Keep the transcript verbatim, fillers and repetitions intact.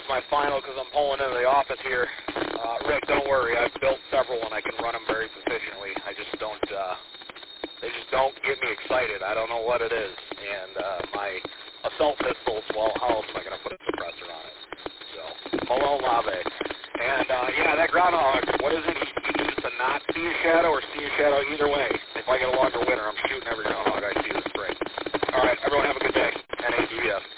is my final because I'm pulling into the office here. Uh, Rick, don't worry. I've built several and I can run them very proficiently. I just don't, uh, they just don't get me excited. I don't know what it is. And uh, my assault pistols, well, how else am I going to put a suppressor on it? So, Malone Lave. And, uh, yeah, that groundhog, what is it? He, he needs to not see a shadow or see a shadow either way. If I get a longer winter, I'm shooting every groundhog I see this spring. All right, everyone have a good day. N A D B S.